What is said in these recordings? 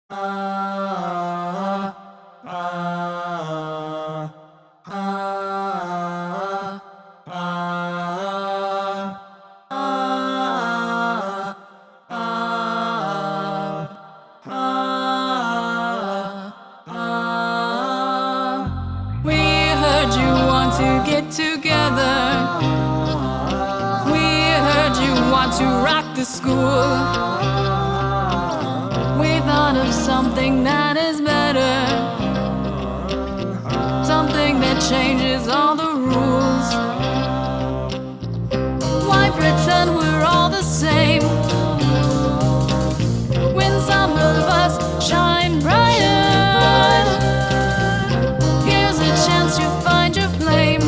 We heard you want to get together. We heard you want to rock the school. We thought of something that is better, something that changes all the rules. Why pretend we're all the same when some of us shine brighter? Here's a chance to find your flame.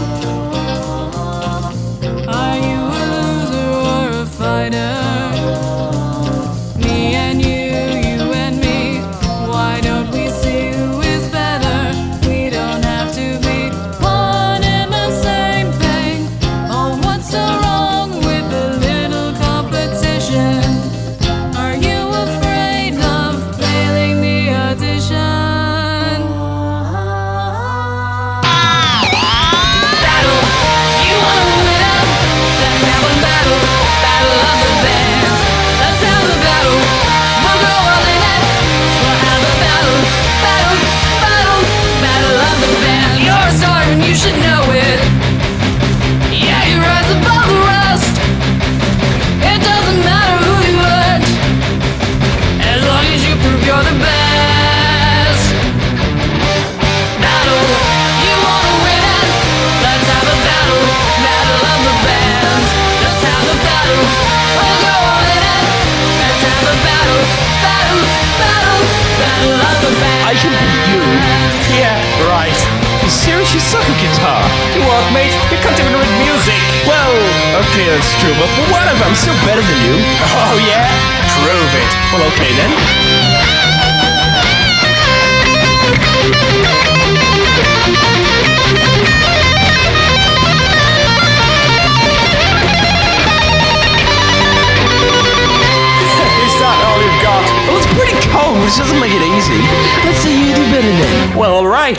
Are you a loser or a fighter? Me and you and me. Why don't we see who is better? We don't have to be one and the same thing. Oh, what's so wrong with a little competition? Are you afraid of failing the audition? Battle, you wanna win? Let's have a battle, battle of the bands. Let's have a battle, we'll go all in it. We'll have a battle, battle, battle, battle of the bands. You're a star and you should know it. Yeah, you rise above the rest. It doesn't matter who you hurt, as long as you prove you're the best. Battle, you wanna win it? Let's have a battle, battle of the bands. Let's have a battle, we'll go all in it. Let's have a battle, battle, battle, battle of the bands. I can beat you. Yeah, right. You seriously suck at guitar. You what, mate? You can't even read music. Well, okay, that's true, but whatever, I'm still better than you. Oh yeah? Prove it. Well, okay then. Is that all you've got? Well, it's pretty cold, which doesn't make it easy. Let's say you do better then. Well, alright.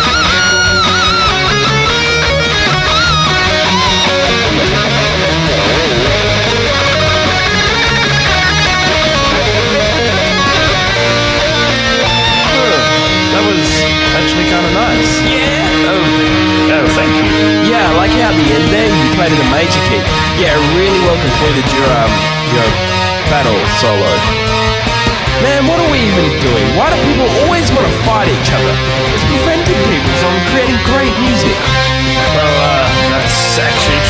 That was actually kind of nice. Yeah? Oh, thank you. Yeah, I like how at the end there you played in a major key. Yeah, really well completed your battle solo. Man, what are we even doing? Why do people always want to fight each other? It's preventing people from creating great music. Well, that's actually